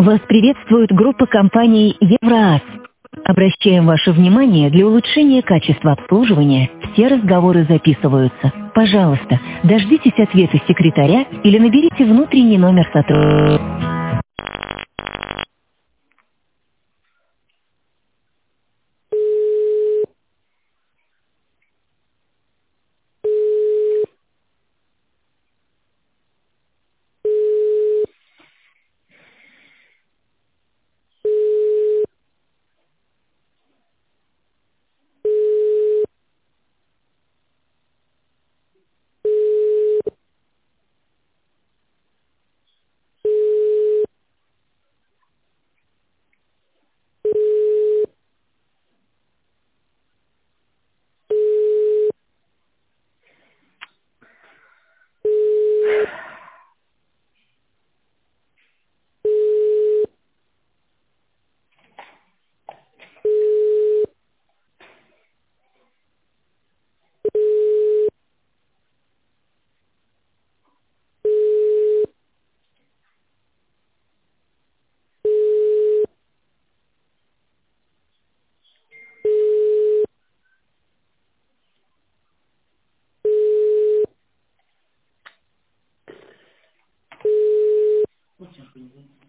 Вас приветствует группа компаний «Евроаз». Обращаем ваше внимание, для улучшения качества обслуживания все разговоры записываются. Пожалуйста, дождитесь ответа секретаря или наберите внутренний номер сотрудника.